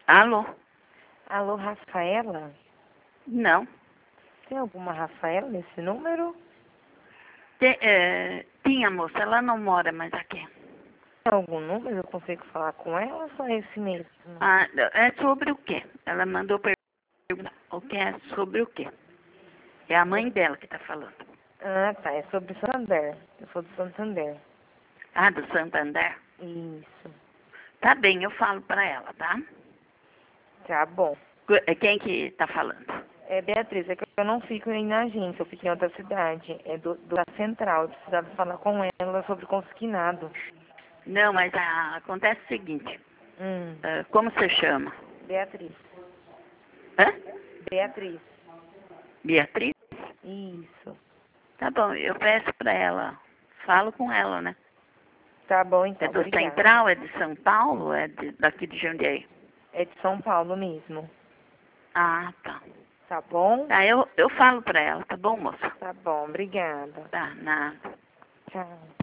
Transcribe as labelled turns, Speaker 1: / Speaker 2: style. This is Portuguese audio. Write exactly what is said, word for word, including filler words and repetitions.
Speaker 1: Alô?
Speaker 2: Alô, Rafaela?
Speaker 1: Não.
Speaker 2: Tem alguma Rafaela nesse número?
Speaker 1: Tem, é, tinha, moça, ela não mora mais aqui.
Speaker 2: Tem algum número? Eu consigo falar com ela ou só esse mesmo?
Speaker 1: Ah, é sobre o quê? Ela mandou perguntar o que é sobre o quê? É a mãe dela que está falando.
Speaker 2: Ah, tá. É sobre Santander. Eu sou do Santander.
Speaker 1: Ah, do Santander?
Speaker 2: Isso.
Speaker 1: Tá bem, eu falo para ela, tá?
Speaker 2: Tá bom.
Speaker 1: Quem que está falando?
Speaker 2: É, Beatriz, é que eu não fico aí na agência, eu fico em outra cidade. É do, do da Central. Eu precisava falar com ela sobre consignado.
Speaker 1: Não, mas ah, acontece o seguinte.
Speaker 2: Hum.
Speaker 1: ah, como você chama?
Speaker 2: Beatriz.
Speaker 1: Hã?
Speaker 2: Beatriz.
Speaker 1: Beatriz?
Speaker 2: Isso.
Speaker 1: Tá bom, eu peço para ela. Falo com ela, né?
Speaker 2: Tá bom,
Speaker 1: É
Speaker 2: então.
Speaker 1: do
Speaker 2: Obrigada.
Speaker 1: Central, é de São Paulo, é de, daqui de Jundiaí?
Speaker 2: É de São Paulo mesmo.
Speaker 1: Ah, tá.
Speaker 2: Tá bom?
Speaker 1: Tá, eu, eu falo para ela, tá bom, moça?
Speaker 2: Tá bom. Obrigada.
Speaker 1: Tá, nada.
Speaker 2: Tchau.